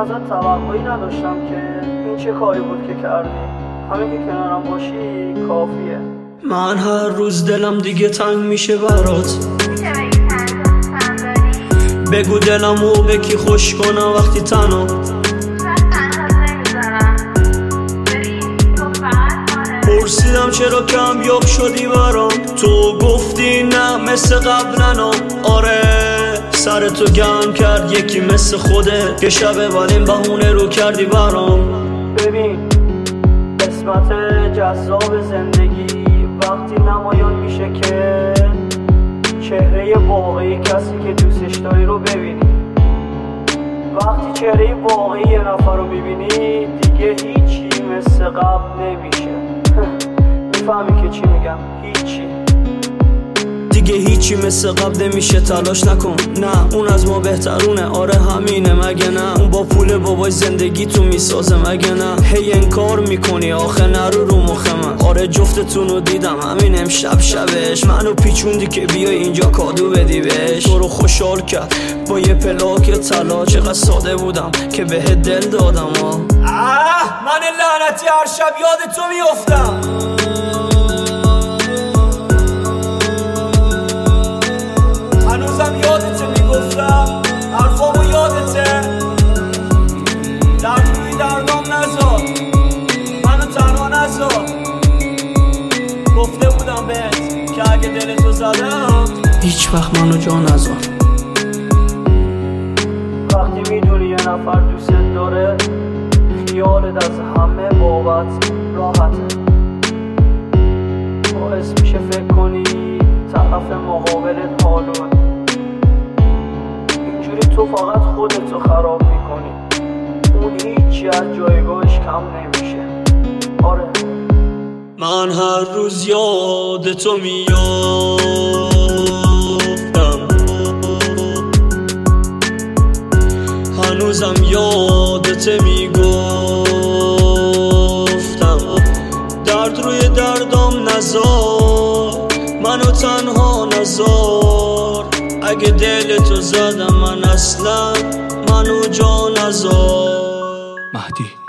ازت توقعی نداشتم که این چه کاری بود که کردی. همین که کنارم باشی کافیه. من هر روز دلم دیگه تنگ میشه برات. بگو دلمو به کی خوش کنم وقتی تنها. پرسیدم چرا کمیاب شدی برام، تو گفتی نه مثل قبلنا. آره سر تو گرم کرد یکی مثل خوده که شب بعدین بهونه رو کردی برام. ببین قسمت جذاب زندگی وقتی نمایان میشه که چهره واقعی کسی که دوستش داری رو ببینی. وقتی چهره واقعی یه نفر رو ببینی دیگه هیچی مثل قبل نمیشه. میفهمی که چی میگم؟ هیچی دیگه هیچی مثل قبل نمیشه. تلاش نکن نه اون از ما بهترونه. آره همینه مگه نه؟ اون با پول بابای زندگی تو میسازه مگه نه؟ هی انکار میکنی آخه نرو رو مخ من. آره جفتتون رو دیدم همین امشب شبش. منو پیچوندی که بیای اینجا کادو بدی بهش. تو رو خوشحال کرد با یه پلاک طلا. چقدر ساده بودم که بهت دل دادم. من لعنتی هر شب یاد تو میافتم. هنوزم یادته میگفتم حرفامو یادته. درد روی دردام نذار، منو تنها نذار. گفته بودم بهت که اگه دلتو زدم هیچ وقت منو جا نذار. وقتی میدونی یه نفر دوستت داره خیالت از همه بابت راحته. باعث میشه فکر کنی طرف مقابلت حالون. اینجوری تو فقط خودتو خراب میکنی. اون هیچی از جایگاهش کم نمیشه. آره من هر روز یاد تو میافتم. هنوزم یادت میگفتم. درد روی دردام نذار، منو تنها نذار. اگه دلتو زدم من اصلا منو جا نذار. مهدی